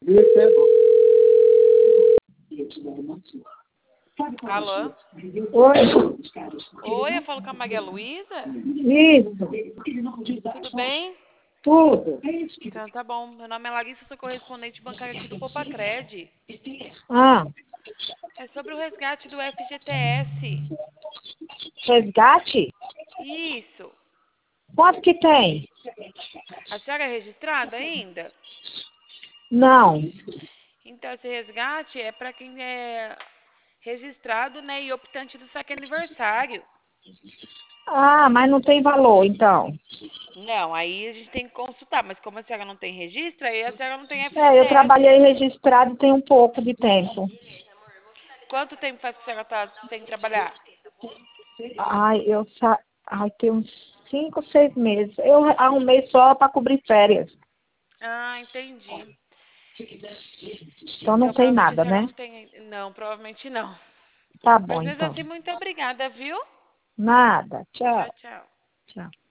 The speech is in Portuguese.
Alô? Oi. Oi, eu falo com a Maria Luísa? Isso. Tudo bem? Tudo. Então tá bom. Meu nome é Larissa, sou correspondente bancária aqui do Popacred. Ah, É sobre o resgate do FGTS. resgate? Isso. Quanto que tem? A senhora é registrada ainda? Não. Então esse resgate é para quem é registrado, né, e optante do saque aniversário. Ah, mas não tem valor, então. Não, aí a gente tem que consultar, mas como a senhora não tem registro, aí a senhora não tem Eu FGTS. trabalhei registrado tem um pouco de tempo. Quanto tempo faz que a senhora está sem trabalhar? Ai, tem uns 5, 6 meses. Eu arrumei só para cobrir férias. Ah, entendi. Então não Então sei provavelmente a nada, senhora né? não tem. Não, provavelmente não. Tá bom, Mas mesmo então. assim, muito obrigada, viu? Nada. Tchau, Tchau. tchau. Tchau.